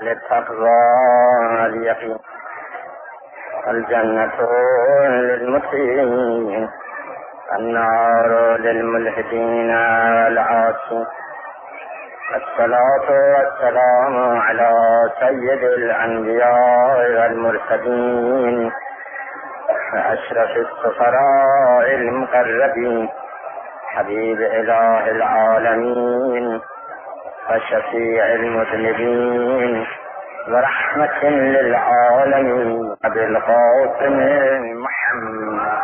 للتقوى واليقين، الجنة للمتقين، النار للملحدين والعاصين. الصلاة والسلام على سيد الأنبياء والمرسلين وأشرف السفراء المقربين، حبيب إله العالمين وشفيع المذنبين ورحمة للعالمين، أبي القاسم محمد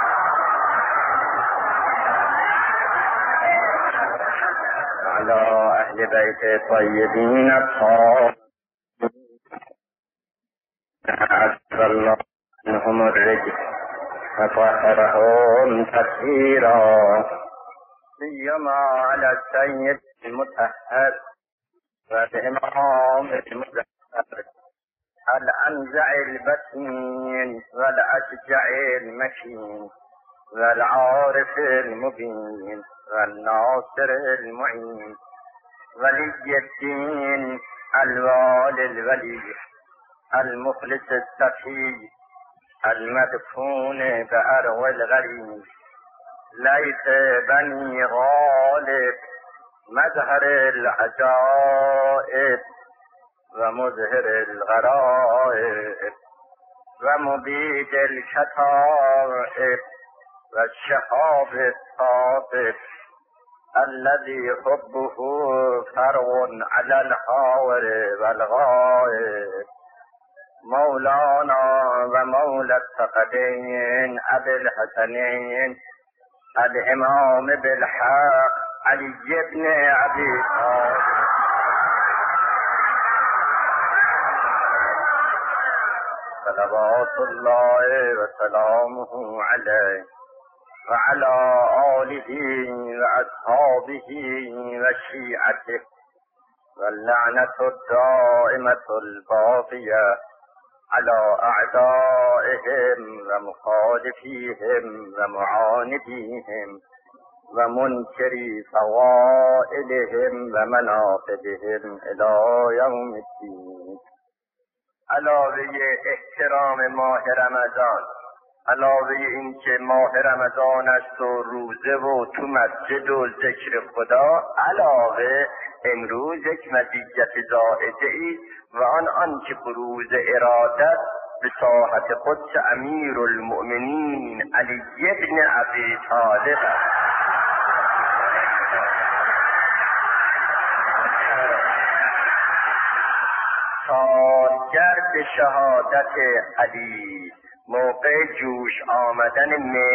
على أهل بيت طيبين الطاهرين، عز الله عنهم الرجل وطهرهم تطهيرا، سيما على السيد المطهر والإمام المطهر الأنزع البسيم والأشجع المكين والعارف المبين والناصر المعين، ولي الدين الوالي الولي المخلص السخي المدفون بأرض الغريب، ليث بني غالب مظهر العجائب ومظهر الغرائب ومبيد الكتائب والشهاب الثاقب، الذي حبه فرع على الحاور والغائب، مولانا ومولى الثقلين أبي الحسنين الإمام بالحق علي بن أبي طالب صلوات الله وسلامه عليه وعلى آله وأصحابه وشيعته، واللعنة الدائمة الباقية على أعدائهم ومخالفيهم ومعانديهم ومنكري فوائلهم ومناقبهم إلى يوم الدين. علاوه احترام ماه رمضان، علاوه این که ماه رمضان است و روزه و تو مسجد و ذکر خدا، علاوه امروز یک مزیت زائده ای و آن که بروز ارادت به ساحت قدس امیر المؤمنین علی بن ابی طالب سالگرد شهادت علی، موقع جوش آمدن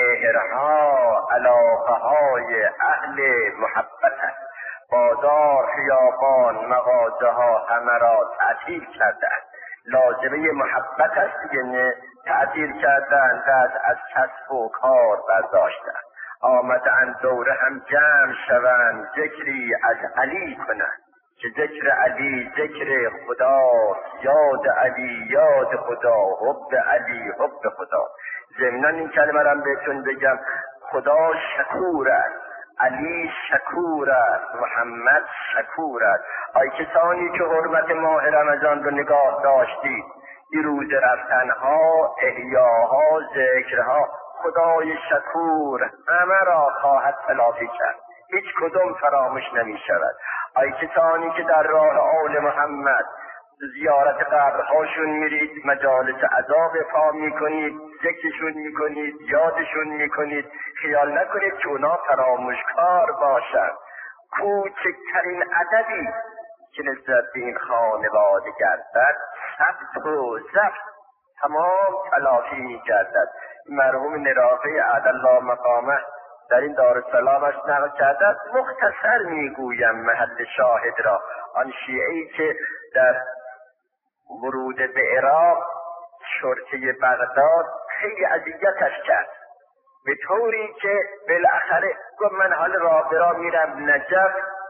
مهرها علاقه های اهل محبت است. بازار، خیابان، مغازه ها همه را تعطیل کردند. لازمه محبت است که تعطیل کردند، دست از کسب و کار برداشتند، آمدند دوره هم جمع شوند، ذکری از علی کنند که ذکر علی ذکر خدا، یاد علی یاد خدا، حب علی حب خدا. ضمناً این کلمه را بهتون بگم، خدا شکور است، علی شکور است، محمد شکور است. ای کسانی که حرمت ماه رمضان رو نگاه داشتید، این روز رفتنها، احیاها، ذکرها، خدای شکور همه را خواهد تلافی کرد، هیچ کدام فراموش نمی شود. ای کسانی که در راه آل محمد زیارت قبرهاشون میرید، مجالس عذاب پا میکنید، ذکرشون میکنید، یادشون میکنید، خیال نکنید که اونا فراموشکار باشند. کوچکترین عددی که نسبت به این خانواده گردد، ثبت و ضبط تمام تلافی میگردد. مرحوم نراقی عدالله مقامه در این دارالسلامش نقل کرده، مختصر میگویم محل شاهد را. آن شیعی که در ورود به عراق شرطه بغداد خیلی اذیتش کرد، به طوری که بالاخره گفت من حال راه برا میرم نجف،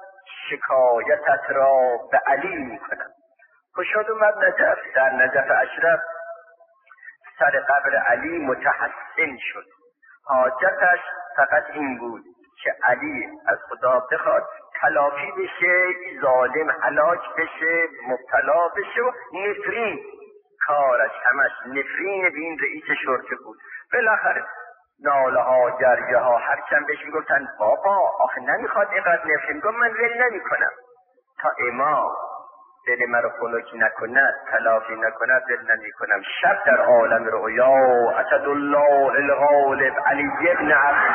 شکایتت را به علی میکنم. خوشاد اومد نجف، در نجف اشرف سر قبر علی متحسن شد. حاجتش فقط این بود که علی از خدا بخواد تلافی بشه، ظالم هلاک بشه، مبتلا بشه و نفرین کارش همش نفرین به این رئیس شرطه بود. بالاخره ناله ها گریه ها هر کم بهش میگفتن بابا آخه نمیخواد اینقدر نفرین، گفت من ول نمیکنم تا امام دل مرا خنک نکند، تلافی نکند ول نمیکنم. شب در عالم رؤیا اسد الله الغالب علی ابن ابی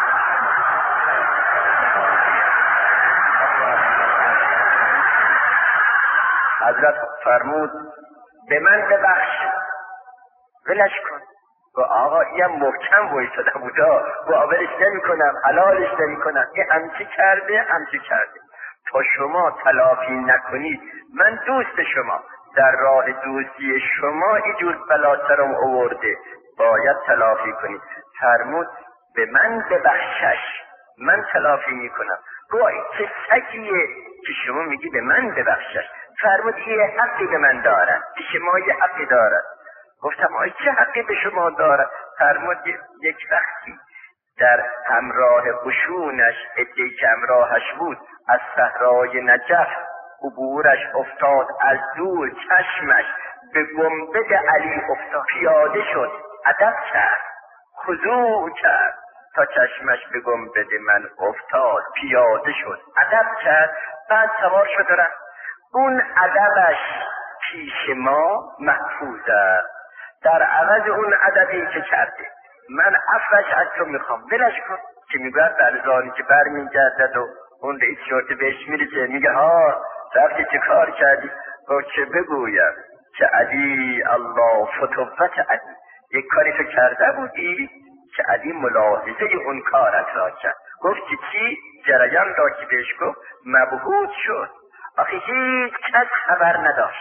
حضرت فرمود به من ببخش، ولش کن. و آقا این محکم وایساده بودا، ولش نمی کنم، حلالش نمی کنم، این همچی کرده تا شما تلافی نکنید من دوست شما، در راه دوستی شما اینجور بلا سرم آورده، باید تلافی کنید. فرمود به من ببخشش، من تلافی میکنم. گویا چه سگیه که شما میگی به من ببخشش؟ فرمود یه حقی به من دارد، به شما یه حقی دارد. گفتم آی چه حقی به شما دارد؟ فرمود یک وقتی در همراه قشونش عده‌ای که همراهش بود از صحرای نجف عبورش افتاد، از دور چشمش به گنبد علی افتاد، پیاده شد، ادب کرد، خضوع کرد تا چشمش به گنبد من افتاد، پیاده شد، ادب کرد، بعد سوار شد رفت. اون ادبش پیش ما محفوظ است، در عوض اون ادبی که کرده من عفوش از تو میخوام، ولش کن. که میگوید برزانی که بر میگردد و اون رئیس شرطه بهش میرسه میگه ها رفتی چه کار کردی؟ و چه بگویم که علی الله فتوت علی، یک کاری تو کرده بودی که علی ملاحظه اون کارت را کرد. گفت که چی؟ جریان را که بهش گفت مبهوت شد. آخه هیچ کس خبر نداشت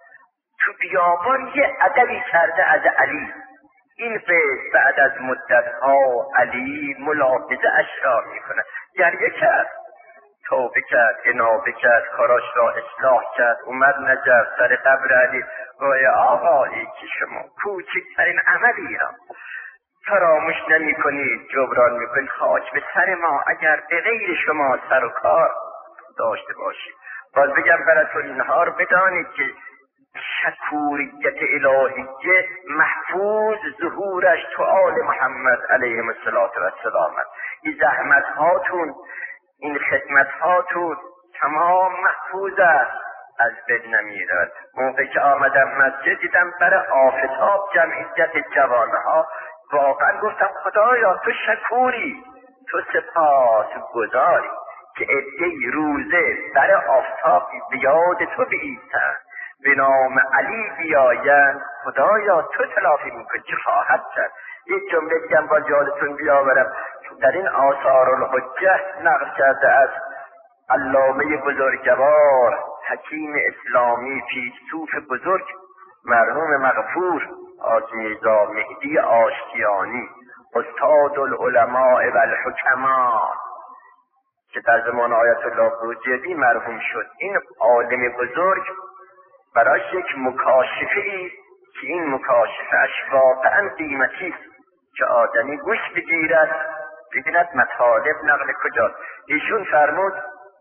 تو بیابان یه ادبی کرده از علی. این فیض بعد از مدتها علی ملاحظه اش را میکنه، گریه کرد، توبه کرد، انابه کرد، کاراش را اصلاح کرد، اومد نجف سر قبر علی. گویا آقایی که شما کوچکترین عملی را فراموش نمی کنید، جبران می کنید، خاک به سر ما اگر به غیر شما سر و کار داشته باشید. باز بگم براتون اینها رو بدانید که شکوریت الهیه محفوظ ظهورش تو آل محمد علیه السلام است. این زحمت هاتون، این خدمت هاتون تمام محفوظ است، از بین نمیرد. موقعی که آمدم مسجد دیدم برای آفتاب جمعیت جوانه ها، واقعا گفتم خدایا تو شکوری، تو سپاس گذاری که عده‌ای روزه برای آفتاب بیاد تو بیستن، به نام علی بیایند، خدایا تو تلافی میکنی، چه خواهد کرد. یک جمله دیگه با یادتون بیاورم در این آثار الحجه نقل کرده از علامه بزرگوار حکیم اسلامی فیلسوف بزرگ مرحوم مغفور حاجی میرزا مهدی آشتیانی، استاد العلماء و الحکما که در زمان آیت الله بروجردی مرحوم شد. این عالم بزرگ براش یک مکاشفه ای که این مکاشفه اش واقعا قیمتی است که آدمی گوش بگیرد ببیند مطالب نقل کجاست. ایشون فرمود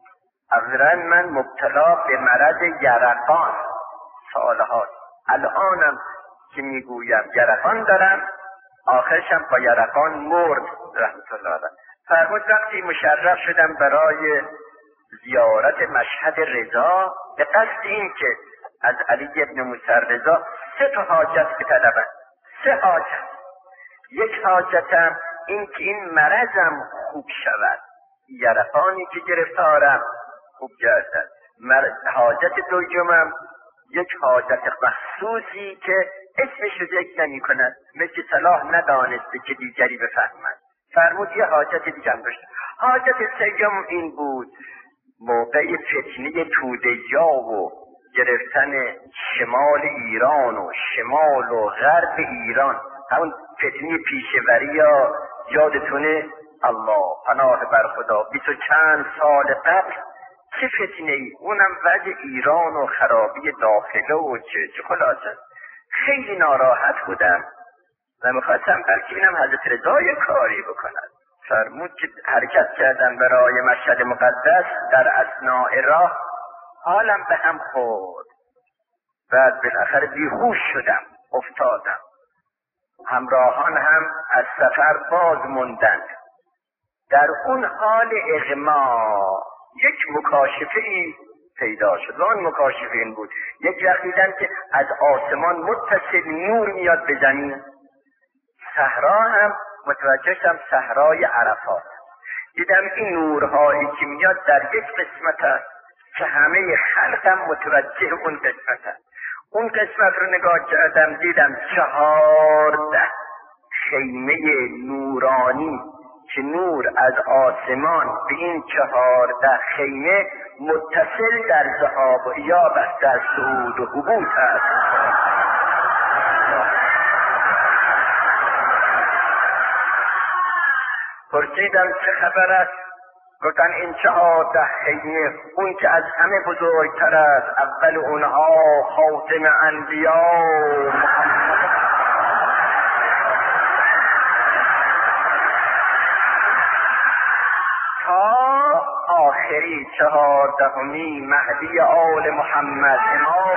اولا من مبتلا به مرض یرقان سالهاست، الانم که میگویم یرقان دارم، آخرشم با یرقان مرد رحمت الله علیه. فرمود وقتی مشرف شدم برای زیارت مشهد رضا به قصد این که از علی ابن موسی رضا 3 حاجت بطلبم، 3 حاجت. یک حاجتم این که این مرضم خوب شود، یرقانی که گرفتارم خوب گردد. حاجت دومم یک حاجت مخصوصی که اسمش رو ذکر نمی کند، مثل صلاح ندانسته که دیگری بفهمد. فرمود یه حاجت دیگه هم داشت. حاجت سوم این بود موقع فتنه توده‌جا و گرفتن شمال ایران و شمال و غرب ایران، همون فتنه پیشوری یا یادتونه؟ الله پناه بر خدا 20 و چند سال قبل چه فتنه ای، اونم وضع ایران و خرابی داخله و چه خلاصه. خیلی ناراحت بودم و میخواستم بلکه اینم حضرت رضا کاری بکند. فرمود که حرکت کردم برای مشهد مقدس. در اثناء راه حالم به هم خورد، بعد بالاخره بیهوش شدم، افتادم. همراهان هم از سفر باز موندند. در اون حال اغما یک مکاشفه ای پیدا شد و اون مکاشفه این بود: یک وقت دیدم که از آسمان متصل نور میاد به زمین. صحرا هم متوجه شدم، صحرای عرفات. دیدم این نورهایی که میاد در یک قسمت است که همه خلقم متوجه اون قسمت است. اون قسمت رو نگاه کردم، دیدم 14 خیمه نورانی که نور از آسمان به این 14 خیمه متصل در ذهاب و ایاب است، در صعود و هبوط است. پرسیدم چه خبر است؟ گفتن این 14 خیمه، اون که از همه بزرگتر است، اول اونها خاتم انبیا محمد تا آخری 14می مهدی آل محمد امام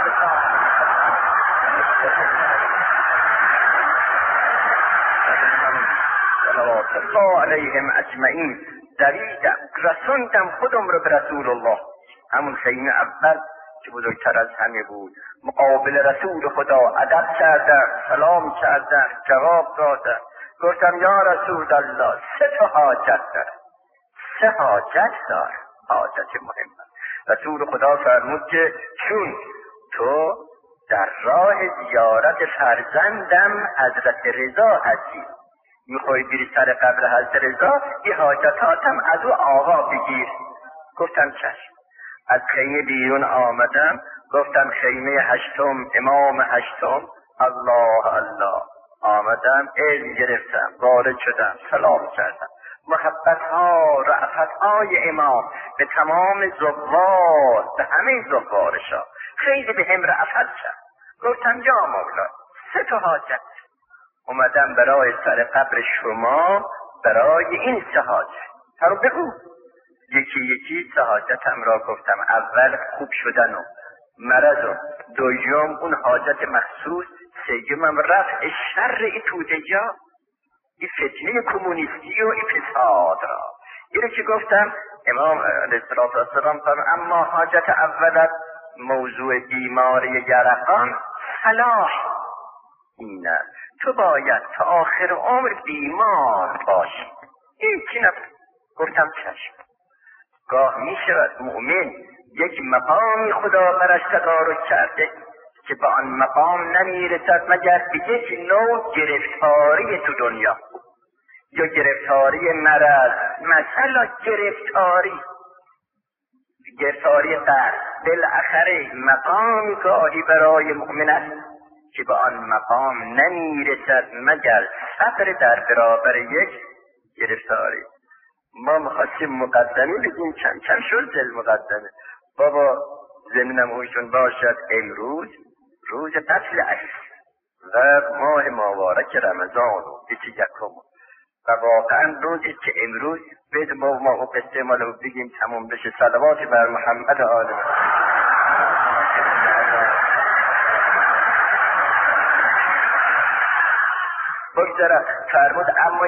صلوات الله علیهم اجمعین. دویدم، رسوندم خودم رو به رسول الله. همون خیمه اول که بزرگتر از همه بود، مقابل رسول خدا ادب کردم، سلام کردم، جواب دادم. گفتم یا رسول الله 3 حاجت دارم. 3 حاجت دارم، حاجت مهم. رسول خدا فرمود که چون تو در راه زیارت فرزندم حضرت رضا هستی، میخوای بری سر قبر حضرت رضا، این حاجتاتم از او آقا بگیر. گفتم چشم. از خیمه بیرون آمدم، گفتم خیمه 8م امام 8م. الله الله. آمدم، علم گرفتم، وارد شدم، سلام کردم. محبت ها، رأفت های امام به تمام زوار، به همه زوارشا خیلی به هم رأفت کرد. گفتم یا مولا 3 حاجت اومدم برای سر قبر شما، برای این 3 حاجت. رو بگو. یکی یکی 3 حاجتم را گفتم. اول خوب شدن و مرض و دوم اون حاجت مخصوص، سومم رفع شر ای توده جا، این فتنه کمونیستی و این فساد را. اینو که گفتم امام علیه السلام فرمود اما حاجت اولت موضوع بیماری یرقان صلاح اینه، تو باید تا آخر عمر بیمار باشی. این چی نفت؟ گفتم چشم. گاه می شود مؤمن یک مقامی خدا برش تدارک کرده که به آن مقام نمیرسد مگر به یک نوع گرفتاری تو دنیا، یا گرفتاری مرض، مثلا گرفتاری قلب. بالاخره مقامی گاهی برای مؤمن است که به آن مقام نمیرسد مگر صبر در برابر یک گرفتاری. ما میخواستیم مقدمه بگیم، کم کم شد دل مقدمه. بابا زمینم اوشون باشد امروز روز فصل است و ماه مبارک رمضان و 21 و واقعا روزی که امروز بید ما قصه مالو بگیم تموم بشه. صلوات بر محمد آل محمد. بگذارم فرمود اما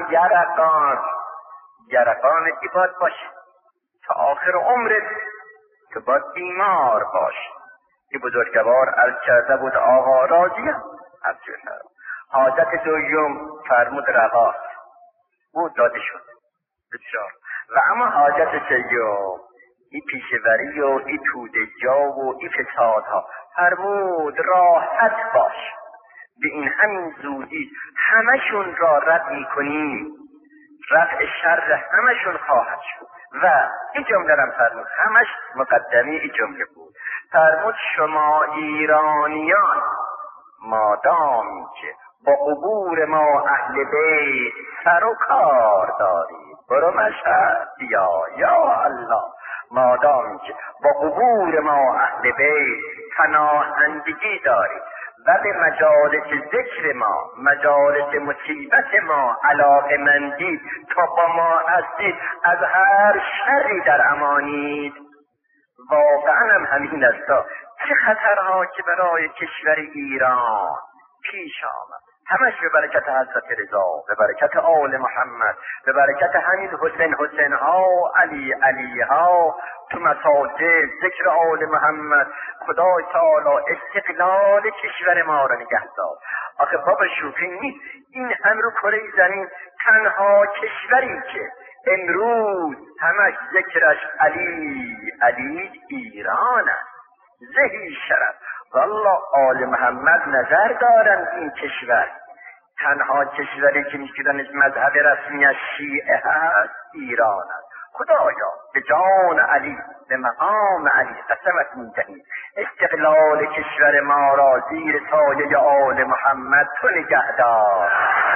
یرقان باید باشه تا آخر عمرت، که باید بیمار باشه. این بزرگوار عرض کرده بود آقا راضیم. حاجت دوم فرمود رواست، او داده شد بسیار. و اما حاجت سوم این پیشوری و این توده جا و این فسادها، فرمود راحت باش، به این همین زودی همشون را رد میکنیم، رفع شر همشون خواهد شد. و این جمله را فرمود، همش مقدمه این جمله بود. فرمود شما ایرانیان مادامی که با قبور ما اهل بیت سر و کار دارید، برو مشهد یا الله، مادامی که با قبور ما اهل بیت پناهندگی دارید و به مجالس ذکر ما، مجالس مصیبت ما علاقه‌مندید تا با ما هستید، از هر شری در امانید. واقعا هم همین است. چه خطرها که برای کشور ایران پیش آمد، همش به برکت حضرت رضا، به برکت آل محمد، به برکت همین حسین ها، علی ها تو مساجد، ذکر آل محمد. خدای تعالی استقلال کشور ما را نگه دار. آخه بابا شوخی نیست، این هم رو کره زمین تنها کشوری که امروز همش ذکرش علی ایران است. زهی شرف والله آل محمد نظر دارن این کشور. تنها کشوری که میگن مذهب رسمی شیعه هست ایران است. خدایا به جان علی، به مقام علی قسمت میدهیم استقلال کشور ما را زیر سایه آل محمد تو نگه دار.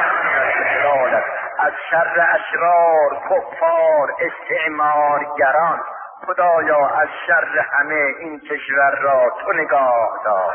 از شر اشرار، کفار، استعمارگران خدایا از شر همه این کشور را تو نگاه دار.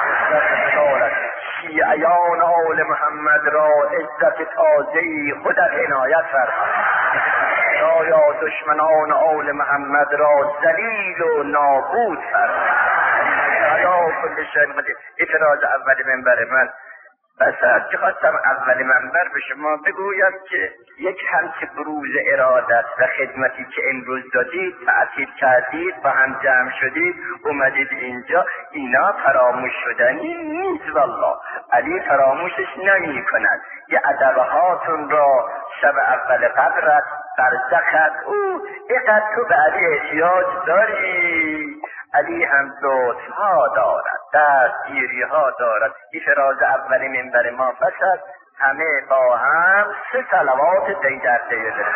شیعیان آل محمد را عزت تازه‌ای خودت عنایت فرما. خدایا دشمنان آل محمد را ذلیل و نابود فرما. خدایا کل شیء. اعتراض اول منبر من بس خواستم اول منبر به شما بگویم که یک همچه بروز ارادت و خدمتی که امروز دادید، تعطیل کردید، با هم جمع شدید، اومدید اینجا، اینا فراموش شدنی نیست. والله علی فراموشش نمی کند. یه ادبه هاتون را شب اول قبرت، برزخت، اینقدر تو به علی احتیاج داری. علی هم لطف ها دارد، دستگیری ها دارد. این فراز اول منبر ما فسد همه با هم 3 صلوات دی در دی برسیم.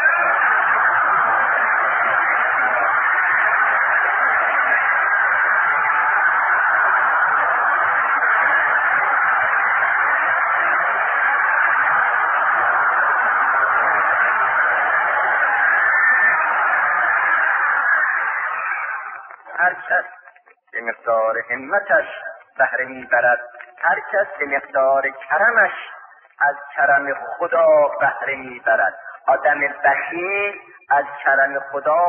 هر کس به مقدار همتش بهره میبرد، هر کس به مقدار کرمش از کرم خدا بهره میبرد. آدم بخیل از کرم خدا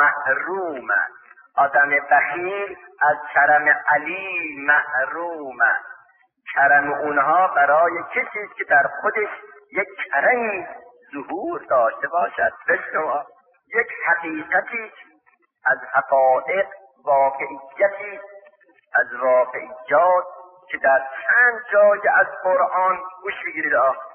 محروم است. آدم بخیل از کرم علی محروم است. کرم اونها برای کسی که در خودش یک کرمی ظهور داشته باشد. بشنو یک حقیقتی از حقایق، واقعیتی از واقعیات که در چند جای از قرآن گوش بگیرید.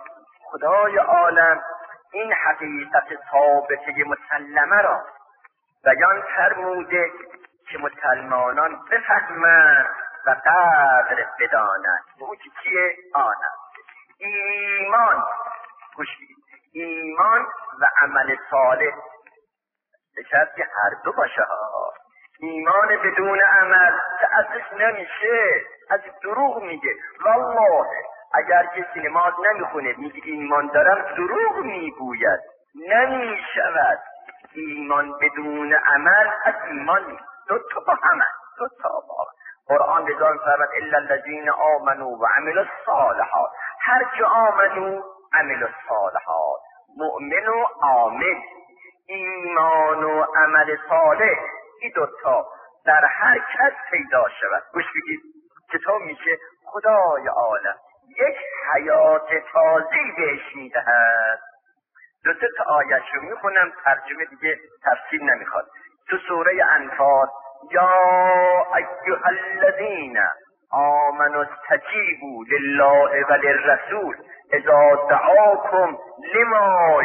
خدای عالم این حقیقت ثابته مسلمه را بیان فرموده که مسلمانان بفهمند و قدر بدانند. اون چیه؟ آن است ایمان. گوش بگیرید، ایمان و عمل صالح به شرطی هر دو باشه. ایمان بدون عمل تأسیس نمیشه، از دروغ میگه. والله اگر کسی نماز نمیخونه میگه ایمان دارم، دروغ میگوید، نمیشود. ایمان بدون عمل از ایمان نیست. دو تا با هم، دو تا با هم. قرآن بزن فرمود الا الذین آمنوا و عملوا الصالحات. هر که آمنو عملوا الصالحات، مؤمن و عامل، ایمان و عمل صالح، این دوتا در هر کس پیدا شود. گوش بگید کتاب میشه خدای عالم یک حیات تازه‌ای بهش میدهد. 2 تا آیه رو میخونم، ترجمه دیگه تفسیر نمیخواد. تو سوره انفال یا ایها الذین آمنوا استجیبوا لله و للرسول اذا دعاکم لما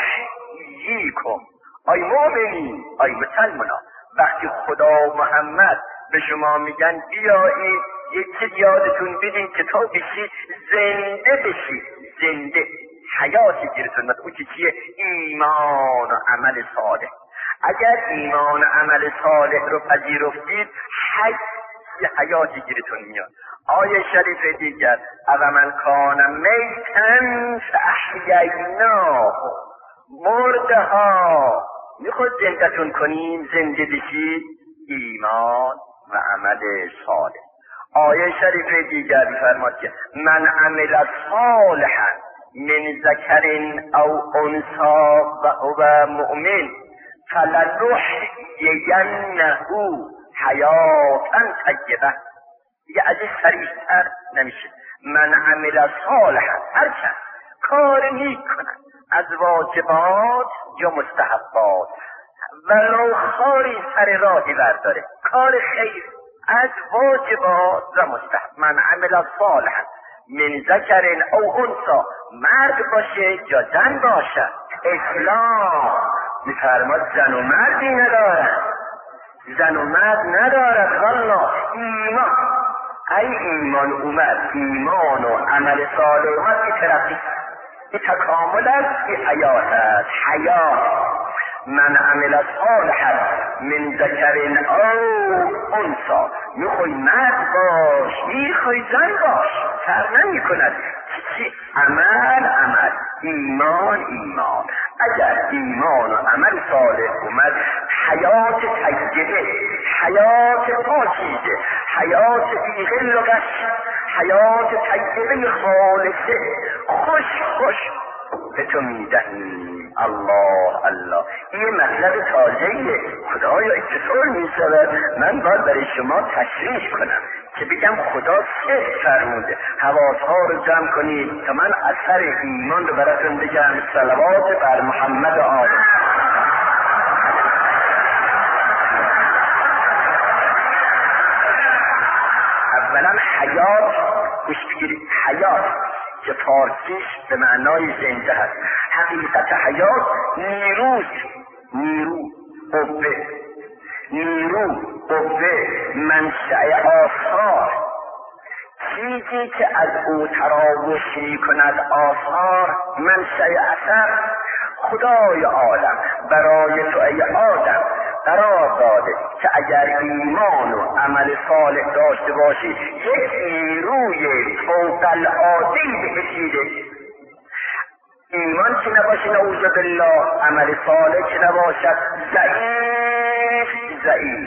یحییکم. ای مؤمنین، ای مسلمانان، وقتی خدا و محمد به شما میگن بیایید یک چیز یادتون بدین که تا بشید زنده بشید، زنده حیاتی گیرتون میاد. اون چیه؟ ایمان و عمل صالح. اگر ایمان و عمل صالح رو پذیرفتید، حیاتی گیرتون میاد. آیه شریف دیگر اومن کان میتن فاحییناه، مرده ها میخواد زنده‌تون کنیم، زنده بشید، ایمان و عمل صالح. آیه شریفه دیگر فرماد که من عمل صالحا من ذکر او انثی و هو مؤمن فلنحیینه حیاتا طیبه. دیگه از این صریح‌تر نمیشه. من عمل صالحا، هر کس کار نیک کند از واجبات یا مستحبات، ولو خاری سر راهی برداره، کار خیر از واجبات و مستحب. من عمل صالحا من ذکر او انثی، مرد باشه یا زن باشه. اسلام میفرماد زن و مردی ندارد، زن و مرد ندارد. والله ایمان، ای ایمان اومد، ایمان و عمل صالح اومد، این ترقی، این تکامل است، این حیات است. حیات من عمل صالحا من ذکر او انثی، میخوای مرد باش میخوای زن باش، فرق نمی کند. چی عمل ایمان. اگر ایمان و عمل صالح اومد، حیات طیبه، حیات پاکیزه، حیات بی غل و غش، حیات طیبه خالصه، خوش به تو میدهیم. الله این مطلب تازهیه. خدایا چطور میشود من باید برای شما تشریح کنم که بگم خدا چه فرموده. حواسها رو جمع کنید تا من اثر ایمان رو براتون بگم. صلوات بر محمد آل. اولا حیات، گوش بگیرید، حیات که فارسیش به معنای زنده هست. حقیقت حیات نیروست، نیرو، قوه، منشأ آثار، چیزی که از او تراوش می کند آثار، منشأ اثر. خدای عالم برای تو ای آدم قرار داده که اگر ایمان و عمل صالح داشته باشی، یک نیروی فوق العاده بهت میده. ایمان که نباشه نعوذ بالله، عمل صالح که نباشد، ضعیف،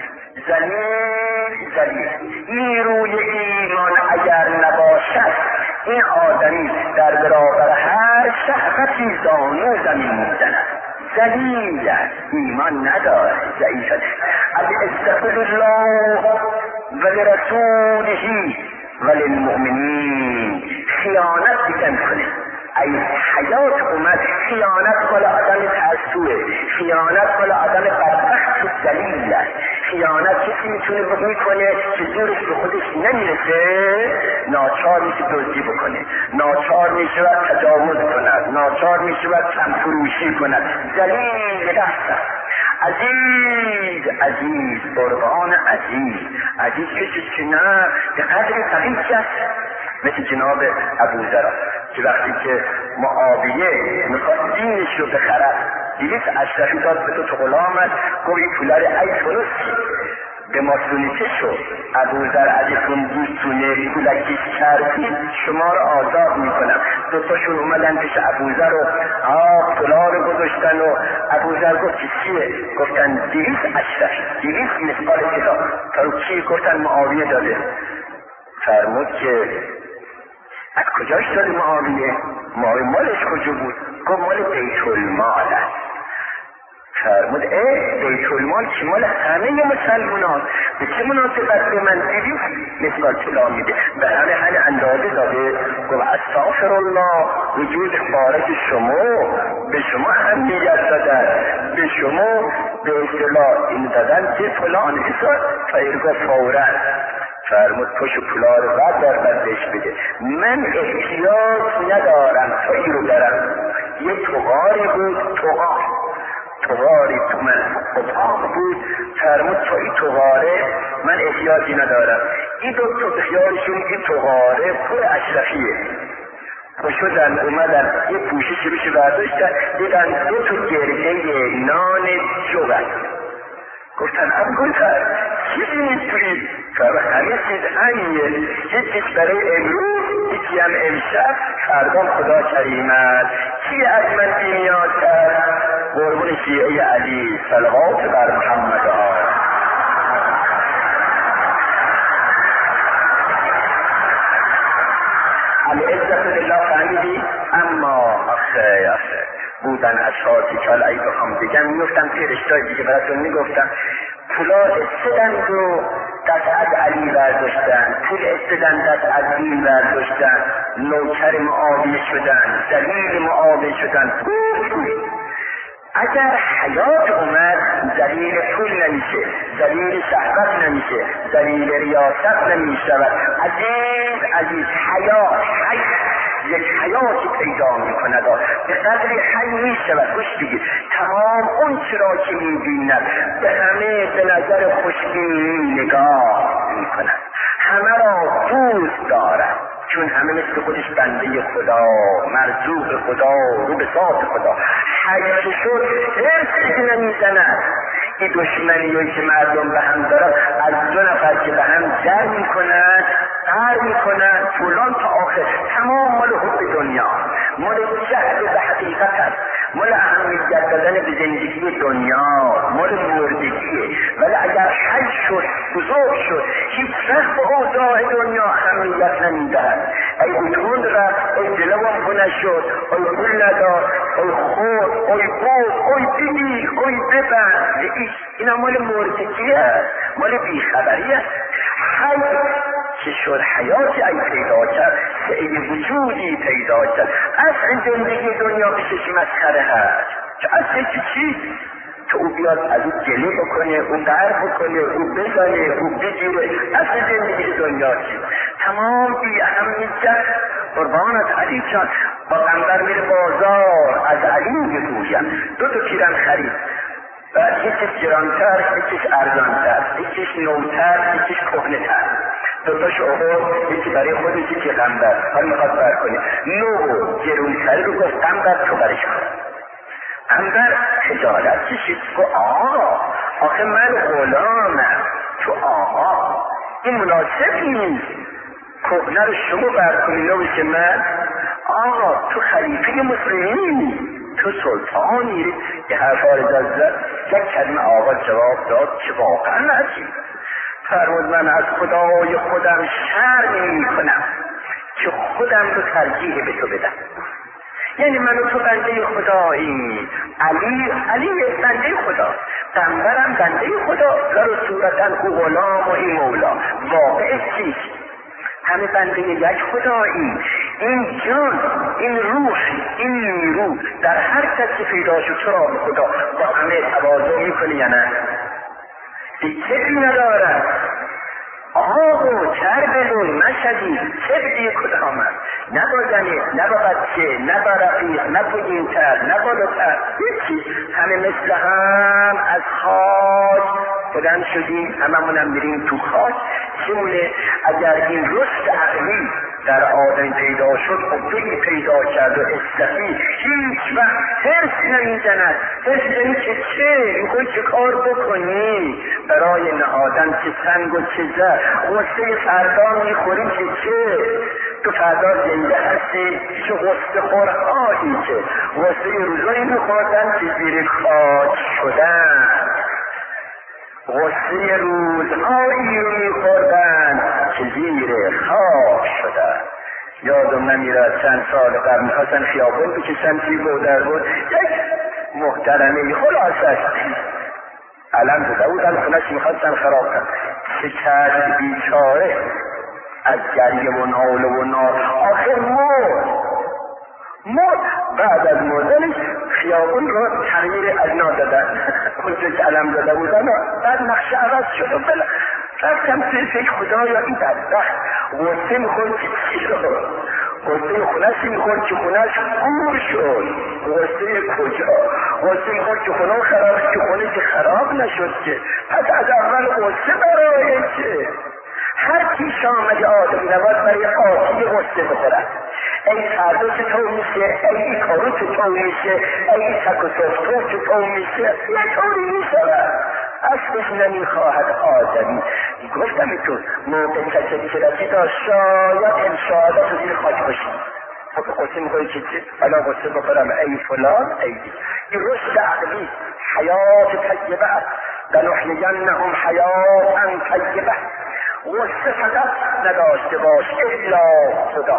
ذلیل. نیروی ایمان اگر نباشد، این آدمی در برابر هر شهوتی زانو زمین میزند، ذلیل، ایمان نداره، ضعیف. العزة لله ولرسوله وللمؤمنین. خیانت بکن کنه. ای حیات اومد، خیانت مال آدم ترسوه، خیانت مال آدم بدبخت و ذلیل است. خیانت کسی میتونه میکنه که زورش به خودش نمیرسه، ناچار میشه دزدی بکنه، ناچار میشه تجاوز کند، ناچار میشه کم فروشی کند. ذلیل است. عزیز قربان عزیز کسی که نه به قدر فقیه است، مثل جناب ابوذر که وقتی که معاویه میخواد دینش رو بخرد، 200 اشرفی داد به تو غلامت، گوی پولار ای فلسطی به ماسونیته شد. ابوذر علیکم دوستونه پولکی کردید شما رو آزاد میکنم. دوتاشون اومدن پیش ابوذر و پولا رو گذاشتن و ابوذر گفت که چیه؟ گفتن 200 اشرفی، 200 مثقال طلا. تا چی؟ گفتن معاویه داده. فرمود که از کجاش داده معاویه؟ مالش کجا بود؟ گفت مال بیت المال است. فرمود بیت المال که مال همه مسلمانان، به چه مناسبت به من 200 مثقال طلا میده؟ به همه اندازه داده. گفت استغفر الله، وجود خارج شما به شما اهمیت دادن، به شما به اصطلاح این دادن که فلان حساب فایرگاه فورا. فرمود پشت پولا رو بردار بهش بده، من احتیاج ندارم، تا این رو دارم. یه تغاری بود، تغاری تو من اتاق بود. فرمود تا این تغاره من احتیاجی ندارم. این دو بخیارشون این تغاره پر اشرفیه. پشودن اومدن یه پوششی بشه برداشتن، دیدن 2 گرده نان جوغن. گفتن ابوذر چیزی نیستوری؟ فرمود همه چیز همینیه، یکیش برای امروز، یکی هم امشب، فردا خدا کریم است. کی از من بیمیاد کرد؟ قربون شیعه علی، صلوات بر محمد آل. العزت لله فهمیدی؟ اما آخه بودن اشخاصی که حالا ای بخوام بگم میگفتن فرشته‌ای دیگه براتون میگفتن پولا استدن و دست از علی برداشتن، پول استدن دست از دین برداشتن، نوکر معاویه شدن، ذلیل معاویه شدن. اگر حیات اومد ذلیل پول نمیشه، ذلیل شهوت نمیشه، ذلیل ریاست نمیشود. عزیز حیات یک حیاتی پیدا میکند، به قدری حی میشود. خوش بگید تمام اون چرا که میبیند به همه به نظر خوشبینی نگاه میکند، همه را دوست دارد، چون همه مثل خودش بنده خدا، مرزوق خدا، رو به ذات خدا. حی شد هرچی نمیزند. این دشمنیایی که مردم به هم دارن از دو نفر که به هم جر میکنن قهر میکنن فلان تا آخر، تمام مال حب دنیا، مال جهل به حقیقت است، مال اهمیت دادن به زندگی دنیا، مال مردگیه. ولی اگر حی شد بزرگ شد هیچ وقت به اوضاع دنیا اهمیت نمیدهد. ای بتون رفت، ای دلوان بونه شد، ای گل ندار، ای خود، ای بود، ای دیدی، ای ببند. اینا مال مردگی است، مال بیخبری است. حی که شد حیاتی ای پیدا کرد، ای وجودی پیدا کرد. اصل زندگی دنیا بشش مسخره هست که اصل چیز که او بیاد از او گله بکنه، او قهر بکنه، او بزنه، او بگیره. اصل زندگی دنیا چی؟ تمام بی اهمیت. قربانت علی جان با قنبر میره بازار، از علی میگویم دو پیرن خرید، یکیش گرانتر، یکیش ارزانتر، یکیش نوتر، یکیش کهنه‌تر. دوتاش آورد، یکی برای خود، یکی قنبر. حال میخواد بر کنه نو گرونتری رو گفت قنبر تو برش کن. قنبر خجالت کشید گفت آخه من غلامم، تو آقا، این مناسب نیست. کهنه رو شما بر کنی، نو بشه من. آقا تو خلیفه مسلمینی، تو سلطانی. یه حرف آرزاد یک کلمه آقا جواب داد که واقعا عجیب. فرمود من از خدای خودم شرم می کنم که خودم رو ترجیح به تو بدم. یعنی من و تو بنده خدایی، علی بنده خدا، پیغمبرم بنده خدا، در صورتا او غلام و این مولا. واقع چیست؟ همه بنده یک خدایی. این جان، این روح، این نیرو در هر کس که پیدا شد چرا به خدا با همه تواضع میکنه یا نه؟ دیگه ندارد. آقا چربلون نشدید چه کدامت، نه با زنی، نه با بچه، نه با رفیق، نه پوینتر، نه بالاتر، هیچی. همه مثل هم از خاک بلند شدیم، هممونم میریم تو خاک. چونه اگر این رشد عقلی در آدم پیدا شد، قدری پیدا کرد و استفی هیچ وقت حرص نمیزند. حرص یعنی که چه میخوای چه کار بکنی برای نهادن، چه سنگ و چه زر. غصه فردا میخوری که چه تو فردا زنده هستی، چه غصه خورهایی که غصه روزایی میخوردن که زیر خاک شدن، غصه روزهایی رو میخوردن که زیر خاک شدن. یادم نمیرد چند سال قبل میخواستن خیابون بکشن توی گودر بود، یک محترمه خلاصش علم زده بودن خونش میخواستن خراب کن. چه کرد بیچاره از گریه و ناله و نار آخر مرد. بعد از مردنش خیابون رو تغییر اجنا دادن، اونجا که علم زده بودن بعد نقشه عوض شد و بلا رفتم توی فکر خدایا این بدبخت غصه میخورد که چی رو غصه خونش میخورد که خونش گور شد. غصه کجا؟ غصه میخورد که خونه خراب که خونه که خراب نشد که. پس از اول غصه برای چه؟ هر کی شامل آدم نباد برای قاطی غصه بخورد. ای فردا چطور میشه، ای کارو چطور میشه، ای تک و سفتور چطور میشه، یه طوری میشود. اصلش نمیخواهد آدمی. گفتم تو موقع کسی داشت شاید انشاءالله تو زیر خاک باشید. خب قصه میخوایی که چی؟ حالا قصه بخورم ای فلان ای دی. این رشد عقلی حیات طیبه است. لنحیینهم حیاتا طیبه. غصه فقط نداشته باش الا خدا.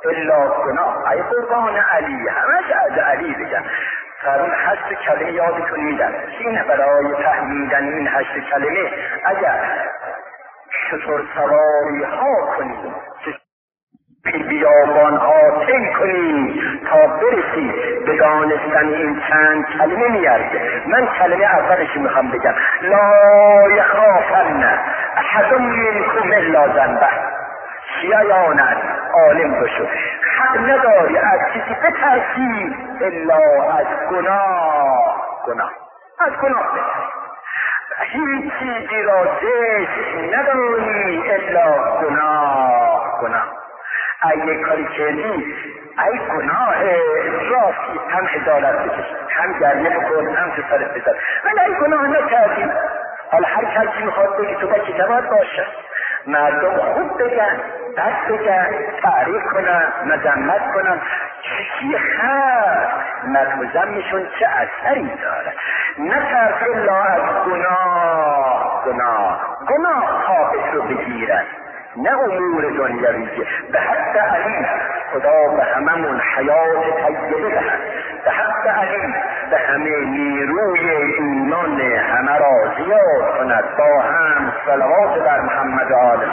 الا گناه. ای قربان علی، همش از علی بگن. فرون 8 کلمه یادتون میدن. این برای فهمیدن این 8 کلمه اگر شطور سواری ها کنیم، بیابان ها طی کنیم تا برسی به دانستن این چند کلمه میارده. من کلمه اولش میخوام بگم لا یخافن احد منکم الا ذنبه. یا نه عالم بشو، حق نداری از چیزی بترسی الا از گناه. از گناه بترسی. هیچ چیزی را زشت ندانی الا گناه. اگه کاری کردی ای گناه راستی هم ادالت بکش، هم گرمه بکن، هم تو سرت بزن، ولی ای گناه نکردی. حالا هر کسی میخواد بگی تو بکی نباید باشه. مردم خوب بگن، بد بگن، تعریف کنن، مذمت کنن، چیزی خیر مذمشون چه اثری داره. نترس الا از گناه حافظ رو بگیرن، نه امور دنیویه. به حق علی خدا به هممون حیات طیبه دهد، به حق علی به همه نیروی ایمان همه را زیاد کند. با هم صلوات بر محمد و آل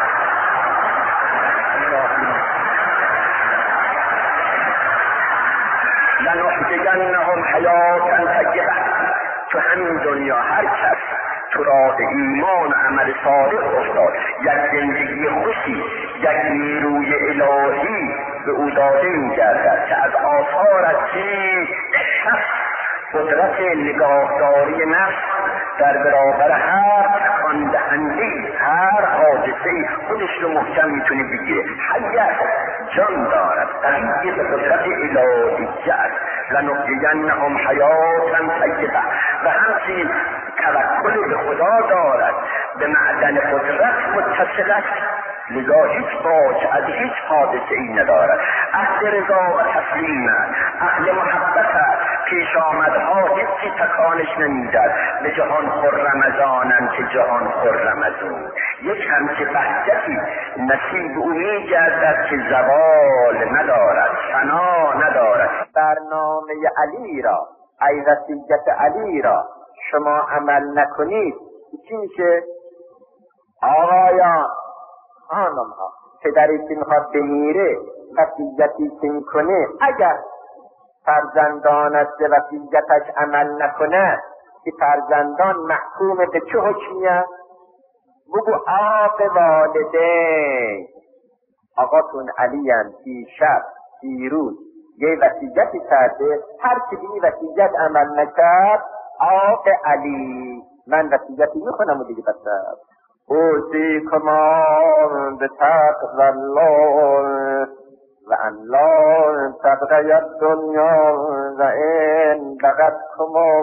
لنحیینهم حیاتا طیبه. تو همین دنیا هر کس تو راه ایمان و عمل صالح افتاد، یک زندگی خوشی، یک نیروی الهی به او داده می‌گردد که از آثار چی؟ قدرت نگاهداری نفس در برابر هر تکان دهنده، هر حادثه خودش رو محکم میتونه بگیره. حیات جان دارد، قوی به قدرت الهی است. لنحیینهم حیاتا طیبه. و همچنین توکل به خدا دارد، به معدن قدرت متصل است، لذا هیچ باج از هیچ حادثه ای ندارد. اهل رضا و تسلیم، اهل محبت، پیش آمدها هیچی تکانش نمیداد. به جهان خرم از آنند که جهان خرم از او. یک همچه بهجتی نصیب او میگردد که زوال ندارد، فنا ندارد. برنامه علی را، ای وصیت علی را شما عمل نکنید چی میشه؟ آقایان، خانم ها، پدری که میخواد بمیره وصیتی که میکنه اگر فرزندانش به وصیتش عمل نکنه که فرزندان محکوم به چه حکمیه؟ بگو آق والدین. آقاتون علی هم دیشب دیروز یه وصیتی کرده، هر کی به این وصیت عمل نکرد آق علی. من وصیتی میکنم و دیگه بسر اوصیکما بتقوی الله و ان لا تبغی الدنیا و ان بغتکما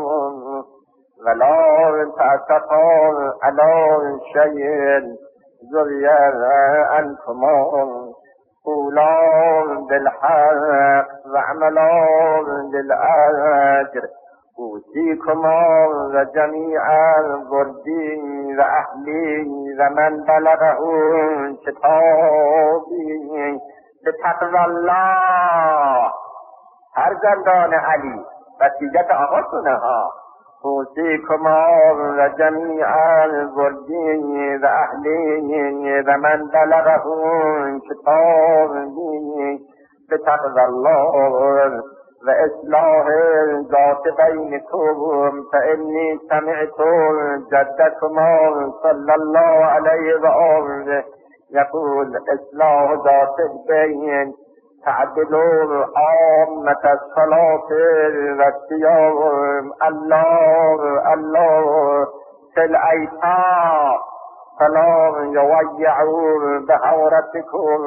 ولا تعتقا علی شیء ذری عنکما قولا بالحق و عملا بالاجر اوصیکما و جمیع الوردی و اهلی و من بلغه کتابی به تقوی الله. فرزندان علی وصیت آقاتونه ها. اوصیکما و جمیع الوردی و اهلی و من بلغه کتابی به تقوی الله و اصلاح ذات بینکم فانی سمعت جدکما صلی الله علیه و آله یقول اصلاح ذات البین تعدل عامة الصلاة و الصیام. الله فی الایتام فلا یویعوا بحورتکم.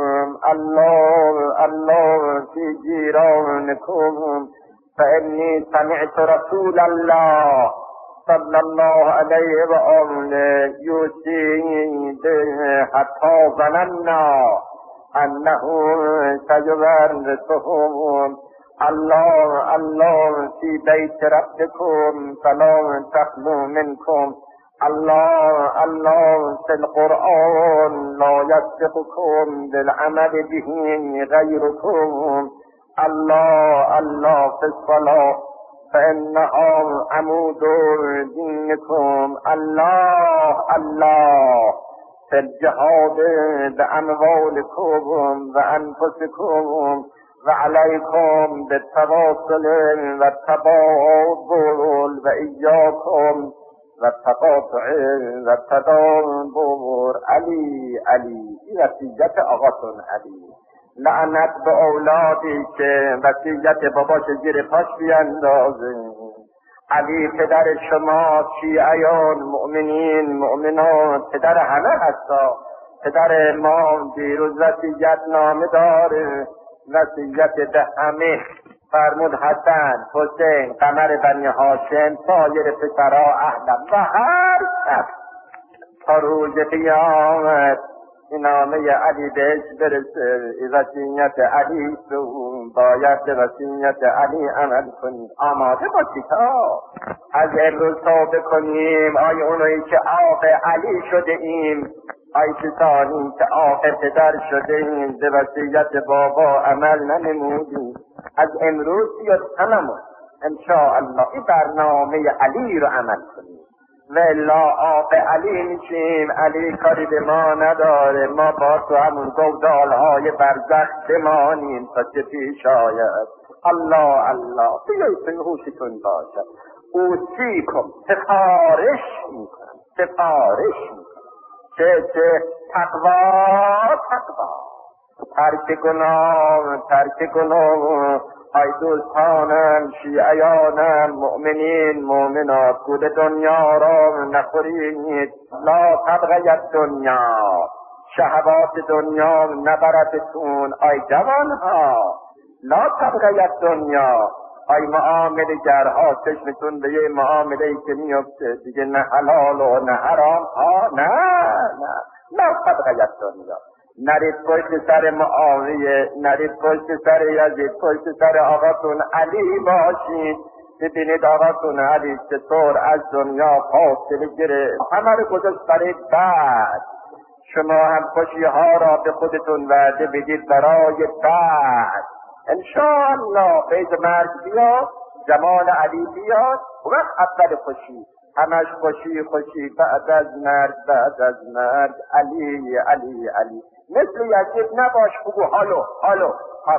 الله فی جیرانکم فانی سمعت رسول الله صلی الله علیه و آله یوصی به حتی ظننا انه سیورثهم. الله فی بیت ربکم فلا تخلوا منکم الله الله في القرآن لا يسبقكم بالعمل به غيركم. الله الله في الصلاة فإنها عمود دينكم. الله الله في الجهاد بأموالكم وأنفسكم وعليكم بالتواصل والتبادل وإياكم والتقاطع والتدابر. علی این وصیت آقاتون علی. لعنت به اولادی که وصیت باباش زیر پاش بیندازه. علی پدر شما شیعیان مؤمنین مؤمنات پدر همه هستا. پدر ما دیروز وصیت نامه داره، وصیت به همه فرمود حسن، حسین، قمر بنی هاشم، سایر پسرها اهلم و هر کس تا روز قیامت این نامه علی بهش برسه. وصیت علی باید به وصیت علی عمل کنید. آماده باشید تا از امروز توبه کنیم. آی اونایی که آق علی شده ایم، آی کسانی که آق پدر شده ایم، به وصیت بابا عمل ننمودیم، از امروز یا تمام انشاءالله این برنامه علی رو عمل کنیم. و الا آق علی میشیم. علی کاری به ما نداره. ما با تو همون گودالهای برزخ بمانیم تا چه پیش آید. الله الله بیایتون هوشتون باشد. اوصیکم سفارش میکنم چه تقوا ترک گناه. ای دوستانم شیعیانم مؤمنین مؤمنات گول دنیا را نخورید. لا تبغیت دنیا، شهوات دنیا نبردتون. ای جوانها لا تبغیت دنیا. ای معامله گرها چشمتون به یه معامله که میفته دیگه نه حلال و نه حرام ها. نه لا تبغیت دنیا. نرید پشت سر معاویه، نرید پشت سر یزید، پشت سر آقاتون علی باشید. ببینید آقاتون علی چطور از دنیا فاصله گرفت، همه رو گذاشت برای بعد. شما هم خوشی ها را به خودتون وعده بدید برای بعد. انشاءالله قید مرگ بیاد، جمال علی بیاد، وقت اول خوشی، همش خوشی بعد از مرگ علی. مثل یزید نباش بگو حالو.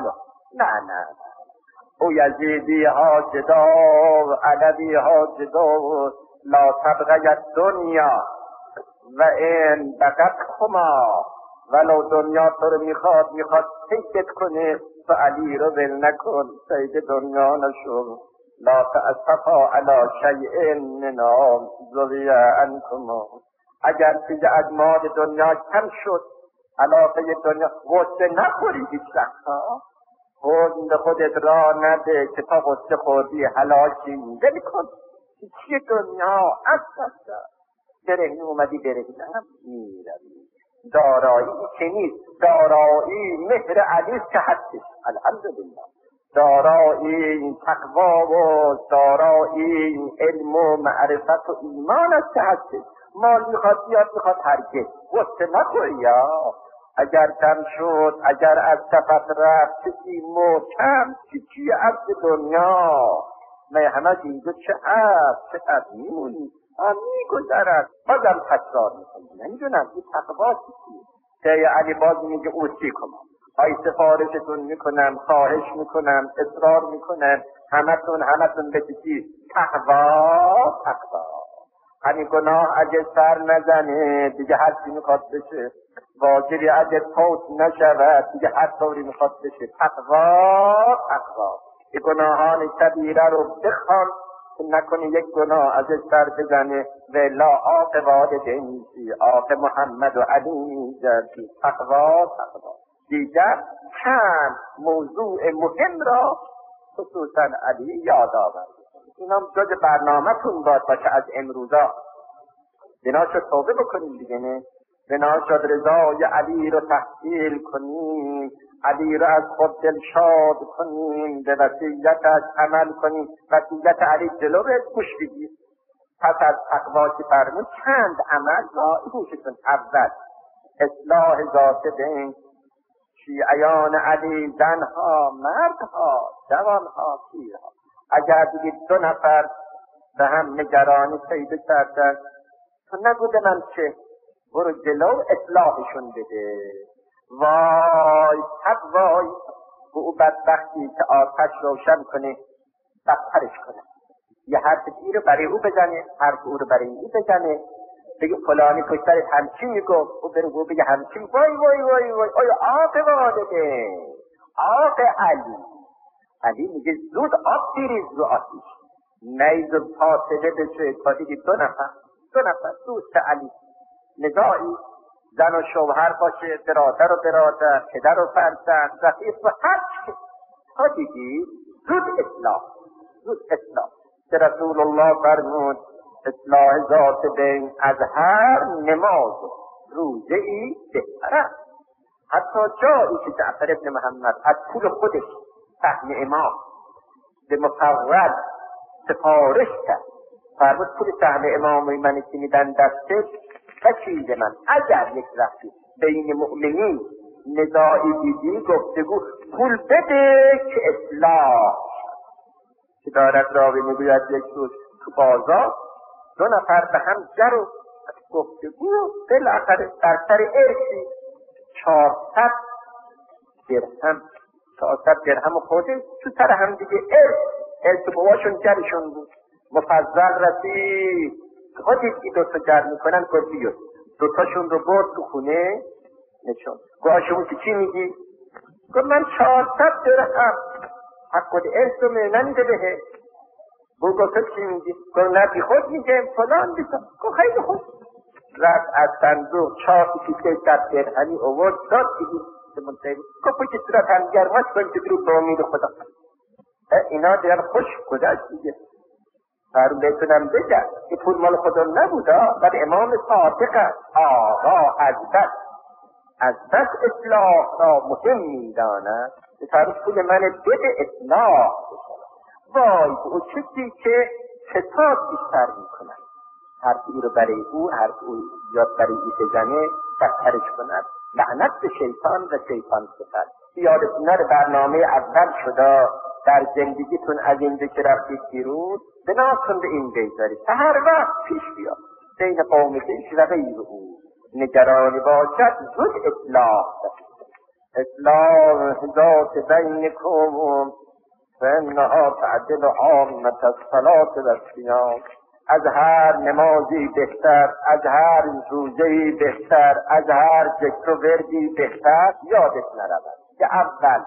نه او یزیدی ها جدا و علوی ها جدا. لا تبغیت دنیا و این بقت خما. ولو دنیا تو رو میخواد سیدت کنه تو علی رو ول نکن، سید دنیا نشو. لا تأسفا علی شیء من ذوی عنکم. اگر چیز از مال دنیا کم شد، علاقه دنیا، غصه نخوری هیچ وقتا. خودت را نده که تا غصه خوردی هلاکی. ول کن چیه دنیا اصلا. برهنه اومدی برهنه هم میروی. دارایی که نیست، دارایی مهر علی که هستش. الحمدلله دارایی تقوا و دارایی علم و معرفت و ایمان است که هستش. مال میخواد هرگز غصه نخوری. یا اگر کم شد، اگر از کفت رفت، چیزی محکم چی از دنیا من همه اینجا چه هست میمونی میگذرد بازم تکرار میکنی. نمیدونم این تقوا چیزی که علی باز میگه اوصی کنم. ای سفارشتون میکنم، خواهش میکنم، اصرار میکنم همتون بکشید تقوا. همین گناه اگه سر نزنه دیگه هر چی میخواد بشه، واجبی اگه فوت نشود دیگه هر طوری میخواد بشه. تقوا این گناهان کبیره رو بخوان که نکنی یک گناه از سر بزنه و لا آق والدین میشی، آق محمد و علی میشی. تقوا. دیگر چند موضوع مهم را خصوصا علی یاد آورد. اینم جز برنامه‌تون باشه از امروزا. بنا شد توبه بکنیم دیگه، نه بنا شد رضای علی رو تحصیل کنیم، علی رو از خود دلشاد کنیم، به وصیتش عمل کنیم. وصیت علی جلو به گوش بگیر. پس از تقوا که فرمود چند عمل را گوشتون. اول اصلاح ذات بین، شیعیان علی، زنها، مردها، جوانها، پیرها. اگر دیدید 2 نفر به هم نگرانی پیدا کردن، تو نگو به من چه، برو جلو اصلاحشون بده. وای وای به او بدبختی که آتش روشن کنه بدترش کنه، یه حرف ای رو برای او بزنه، حرف او رو برای او بزنه، بگه فلانی پشترت همچی میگفت، او بره او بگه همچی. وای وای وای وای آیا آق والده، آق علی میگه زود آب بریز رو آتیش، نیز فاصله بشه تا دیگه 2 نفر دوست علی، نزاعی زن و شوهر باشه، برادر و برادر، پدر و فرزند، رفیق و هر چی، تا دیگه زود اصلاح. که رسول الله فرمود اصلاح ذات بین از هر نماز روزه ای بهتر است. حتی جایی که جعفر ابن محمد از پول خودش سهم امام به مفرد سفارش کرد، فرمود پول سهم امام من که میدن دسته بچیز من، اگر یک وقتی بین مؤمنین نزاعی دیدی گفتگو، پول بده که اصلاح. که دارد راوی میگوید یک روز تو بازار 2 نفر به هم جر و گفتگو، بالاخره در سر ارثی 400 درهم خورده تو سر هم دیگه ارث باباشون جرشون بود. مفضل رسید خودید که 2 تا جر میکنن، گفتید 2 تاشون رو برد تو خونه نشون. گوهاشون که چی میگی؟ گفت من 400 درهم حق و ارث رو نمیده بهه. گفت چی میگی؟ گفت نبی خود میگه فلان بیسا. گفت خیلی خوب. رفت از صندوق 4 کیسه 100 درهمی آورد داد دیگه به منتهی. گفت که صورت هم گرمش کنید که درود به امید خدا. اینا دیگر خوش گذشت دیگه. فرون بهتونم بگم که پول مال خدا نبودا، ولی امام صادق آقا از بس اصلاح را مهم میداند که فرون پول من بده اصلاح بشن. وای او چیزی که فساد بیشتر میکنن، حرف ای رو برای او، حرف او یاد برای ای بزنه بدترش کند. لعنت به شیطان و شیطان صفت. یادتون نره برنامه اول شده در زندگیتون از اینجا که رفتید بیرون بناتون به این بیزاری که هر وقت پیش بیاد بین قوم خویش و غیر او نگرانی باشد زود اصلاح ذات بینکم فانها تعدل عامة الصلاة و الصیام. از هر نمازی بهتر، از هر روزه‌ای بهتر، از هر ذکر و وردی بهتر. یادت نرود که اول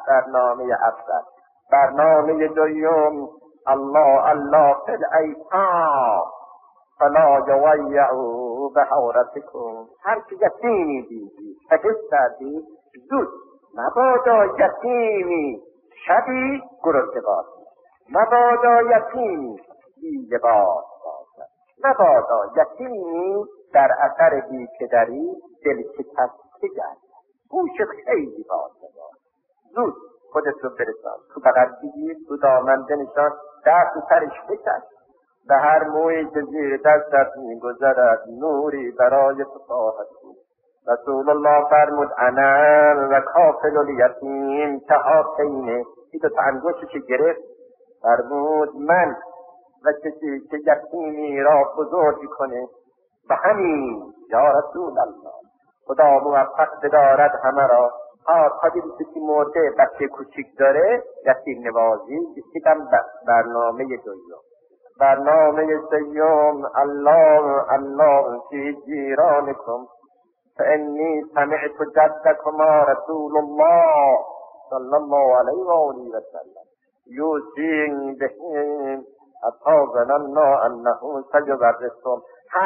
برنامه دوم الله فی الایتام فلا یضیعوا بحورتکم. هر که یتیمی دیدی حفظ کردی زود مبادا یتیمی شبی گرسنه باشی، مبادا یتیمی بی لباس باشد، مبادا یتیمی در اثر بی پدری دل شکسته گردد. گوشت خیلی باشد، زود خودت رو برسان، تو بغل بگیر، تو دامن بنشان، دست سرش بکش. به هر موی که زیر دستت میگذرد نوری برای تو خواهد بود. رسول الله فرمود انا و کافل الیتیم کهاتین. این 2 تا انگشتش گرفت، فرمود من و کسی که یتیمی را بزرگ کنه و همین یا رسول الله خدا موفق بدارد همه را. تا دیدی کسی مرده بچه کوچیک داره یتیم نوازی. دیدم برنامه دوم الله فی جیرانکم فانی سمعت جدکما رسول الله صلی الله علیه و آله و سلم یوصی بهم حتی ظننا انه سیورثهم.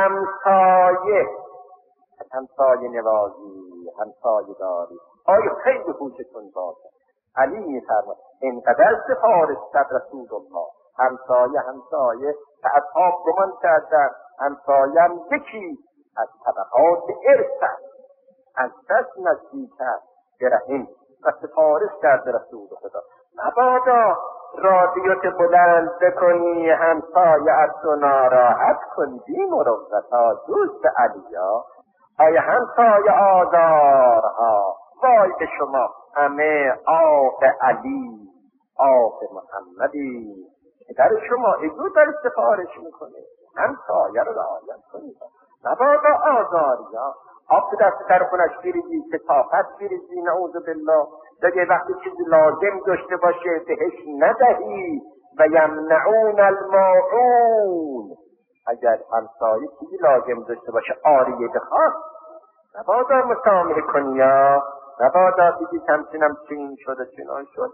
همسایه نوازی، همسایه داری. آیا خیلی خوشتون باشه. علی میفرماید اینقدر سفارش کرد رسول الله، همسایه که اصحاب گمان کردن همسایه هم یکی از طبقات ارث است، از دست نزدیک است به رحم، و سفارش کرد رسول خدا مبادا رادیوت بلند بکنی همسایه‌ات رو ناراحت کنی بی مروت‌ها دوست علیا. آیا همسایه آزارها وای به شما، همه آق علی آق محمدی. در شما ایدو در سفارش میکنه همسایه رو رعایت کنید، مبادا آزاریا. آب تو دست در خونش بریزی، کثافت بریزی، نعوذ بالله. دیگه وقتی چیزی لازم داشته باشه بهش ندهی. و یمنعون الماعون، اگر همسایه چیزی لازم داشته باشه آریه بخواد مبادا مسامحه کنی، یا مبادا بگی همچینم چین شده چنان شد.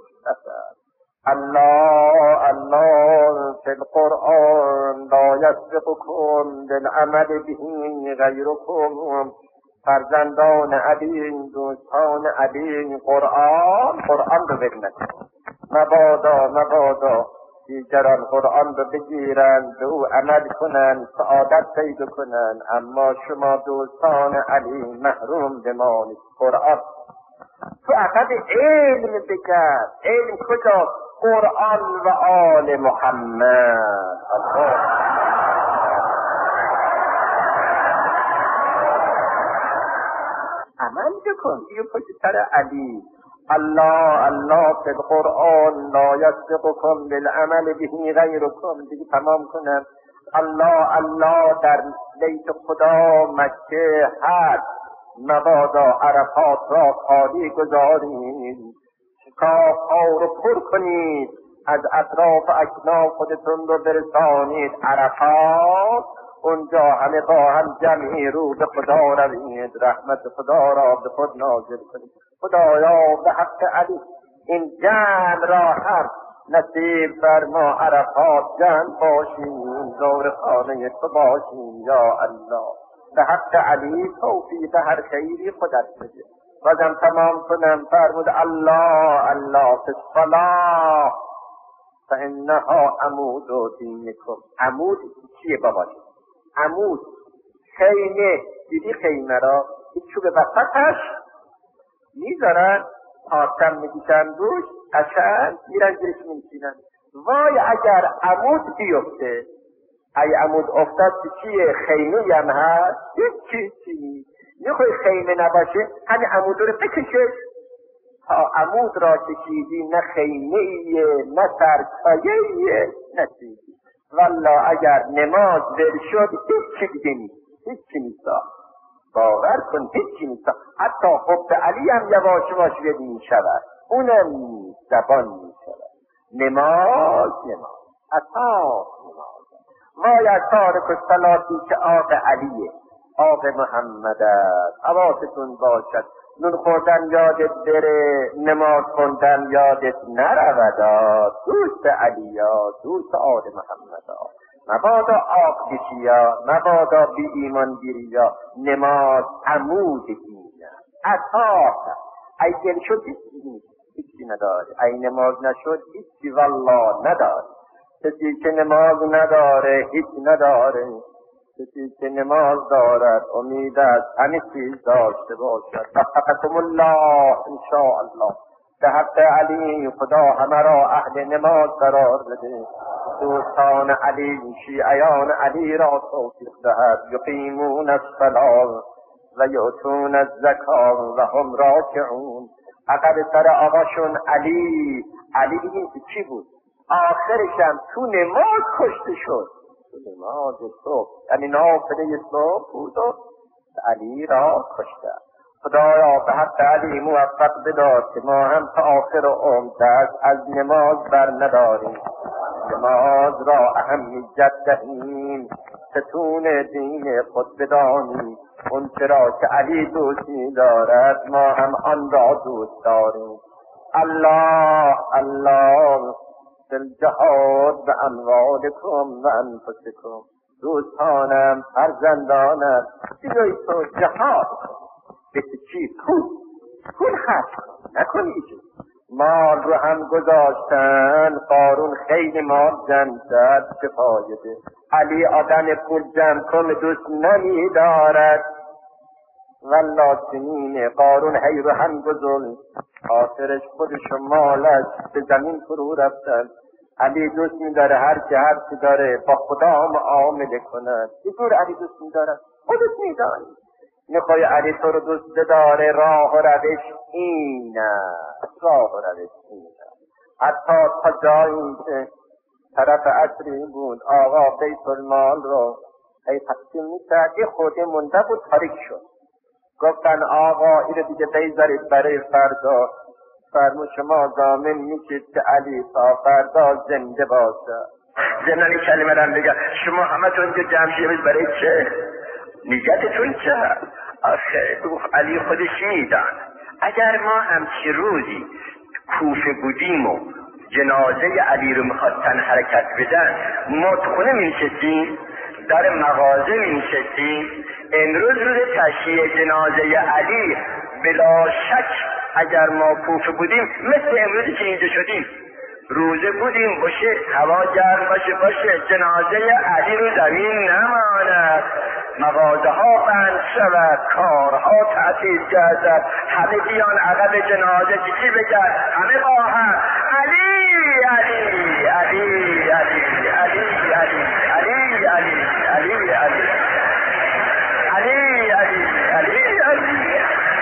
الله الله فی القرآن لا یسبقکم بالعمل به غیرکم. فرزندان علی، دوستان علی، قرآن رو بگنکن. مبادا دیگران قرآن رو بگیرند و عمل کنند، سعادت پیدا کنند، اما شما دوستان علی محروم بمانید. قرآن تو عقد علم بگرد. علم کجا؟ قرآن و آل محمد. عمل بکن دیگه پشت سر علی. الله الله فی القرآن لا یسبقکم بالعمل به غیرکم. دیگه تمام کنم. الله الله در بیت خدا مکه هست. مبادا عرفات را خالی گذارید، شکاف‌ها رو پر کنید، از اطراف اکناف خودتون رو برسانید عرفات. اونجا همه با هم جمعی رو به خدا روید، رحمت خدا را به خود نازل کنید. خدایا به حق علی این جمع را هم نصیب فرما. عرفات جمع باشیم، دور خانه تو باشیم یا الله. به حق علی توفیق هر خیری خودت بده. بازم تمام کنم. فرمود الله الله فی الصلاة فانها عمود دینکم. عمود چیه بابا؟ عمود خیمه. دیدی خیمه را این چوب وسطش میذارن، آتم میکشن روش، قشنگ میرن زیرش میشینن. وای اگر عمود بیفته، ای عمود افتاد چیه؟ خیمه هم هست؟ چی میخوای خیمه نباشه همین عمود رو بکشه. تا عمود را کشیدی نه خیمه ایه نه سرسایه ایه نه چیزی. والله اگر نماز ول شد هیچی دیگه نیست، هیچی نیست. باور کن هیچی نیست. حتی حب علی هم یواش یواش ول میشود، اونم زبان میشود. نماز اساس نماز. وای از تارک الصلاتی که آق علیه، آق محمد است. حواستون باشد نون خوردن یادت بره، نماز خوندن یادت نرود. دوست علیا، دوست آل محمد ها. مبادا آق بشیا، مبادا بی ایمان گیریا. نماز عمود دینه، اساس. ای دل شد هیچی نداره، ای نماز نشد هیچی والله نداره. کسی که نماز نداره هیچ نداره. کسی که نماز دارد امید است همه چیز داشته باشد. وفقکم الله انشاءالله. به حق علی خدا همه را اهل نماز قرار بده. دوستان علی، شیعیان علی را توفیق دهد. یقیمون الصلاة و یؤتون الزکات و هم راکعون. عقب سر آقاشون علی دیگه چی بود؟ آخرشم تو نماز کشته شد. تو نماز صبح، یعنی نافله صبح بود و علی را کشته. خدایا به حق علی موفق بدار که ما هم تا آخر عمر دست از نماز بر نداریم. نماز را اهمیت دهیم، ستون دین خود بدانیم. اون چرا که علی دوست دارد ما هم آن را دوست داریم. الله الله فی الجهاد به اموالکم و انفسکم. دوستانم، فرزندانم، بیایی تو جهاد کن. به چی؟ پول خرج کن، نکنی چی. مال رو هم گذاشتن، قارون خیلی مال جمع کرد، چه فایده. علی آدم پول جمع کن دوست نمی دارد. والله چنینه. قارون هی رو هم گذاشت، آخرش خودش و مالش به زمین فرو رفتن. علی دوست می‌داره هر چی داره با خدا معامله کند. چطور علی دوست می‌داره؟ خودت می‌دانی. میخوای علی تو رو دوست داره، راه و روش اینه. حتی تا جایی که طرف عصری بود آقا بیت المال رو تقسیم می‌کرد، خود مونده بود، تاریک شد. گفتن آقا اینو دیگه بیزارید برای فردا. فرمود شما ضامن میشید که علی تا فردا زنده باشه. زمنان کلمه رو بگم، شما همه تون که جمع شدید برای چه؟ نیتتون چه؟ آخه علی خودش میدان. اگر ما همچی روزی کوفه بودیم و جنازه علی رو میخواستن حرکت بدن، ما تو خونه میشستیم، در مغازه میشستیم. امروز روز تشییع جنازه علی، بلا شک اگر ما کوفه بودیم مثل امروزی که اینجا شدیم، روزه بودیم باشه، هوا گرم باشه، جنازه علی رو زمین نماند، مغازه ها بند شود، کارها تعطیل گردد، همه بیان عقب جنازه چی بگن؟ همه با هم علی علی علی علی علی علی علی علی علی علی علی علی علی علی.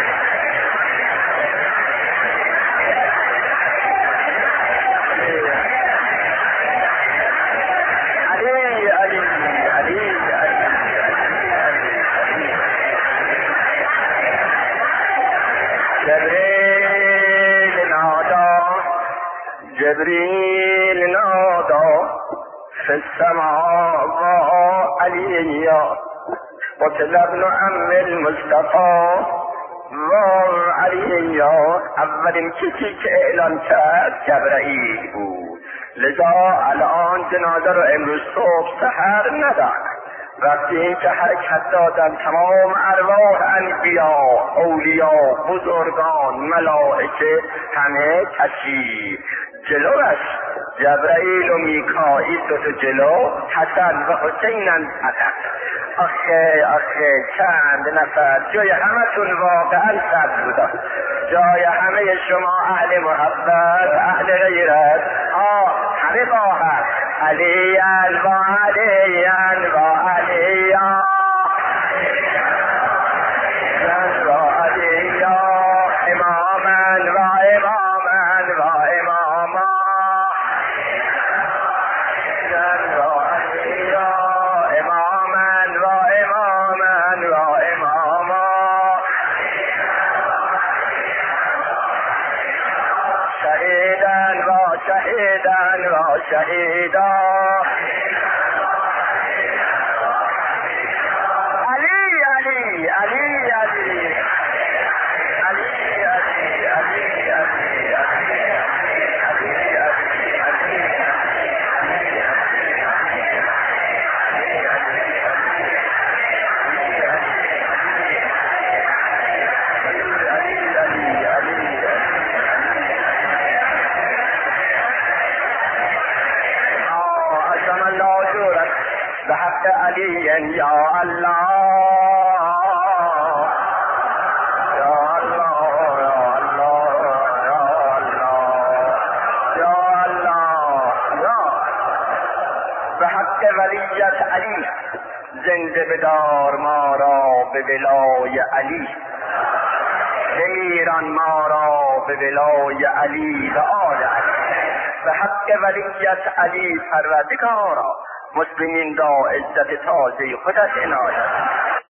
جبريل نادى في السماء عليا وكل ابن عم المصطفى عليا. اولین کسی که اعلان کرد جبرائیل بود، لذا الان جنازه رو امروز صبح سحر ندارد. وقتی این که حرکت دادن تمام ارواح انبیا، اولیا، بزرگان، ملائکه، همه کشی جلوش جبرائیل و میکائیل دو جلو، حسن و حسینن عقب. آخه چند نفر جای همتون واقعا صد بودا، جای همه شما اهل محبت، اهل غیرت، همه با هم علیان و علیان و علیان و علیان، امامن و امامن و اماما، و علیان امامن و امامن و اماما، شهیدن و شهیدن و شهیدان. علی علی علی علی علی علی علی بحق علی یا الله یا الله یا الله یا الله یا الله یا بحق ولیت علی، زنده بدار ما را به ولای علی، بمیران ما را به ولای علی و آل علی. به حق ولیت علی پروردگارا، مسلمین را عزت تازه خودت عنایت